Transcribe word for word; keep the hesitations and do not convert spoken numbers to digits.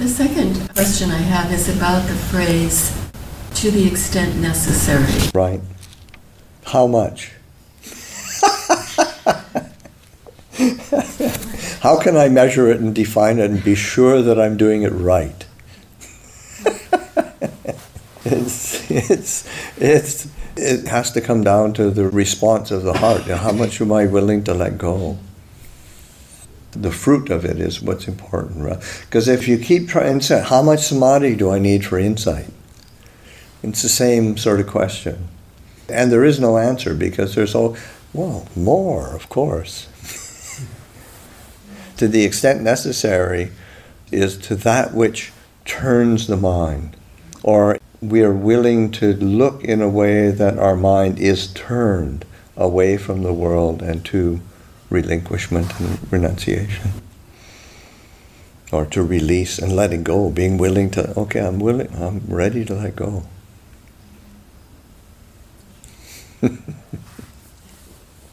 The second question I have is about the phrase, to the extent necessary. Right. How much? How can I measure it and define it and be sure that I'm doing it right? it's, it's, it's, it has to come down to the response of the heart. How much am I willing to let go? The fruit of it is what's important, right? Because if you keep trying to say, how much samadhi do I need for insight? It's the same sort of question. And there is no answer because there's all, well, more, of course. To the extent necessary is to that which turns the mind. Or we are willing to look in a way that our mind is turned away from the world and to relinquishment and renunciation. Or to release and letting go, being willing to, okay, I'm willing, I'm ready to let go.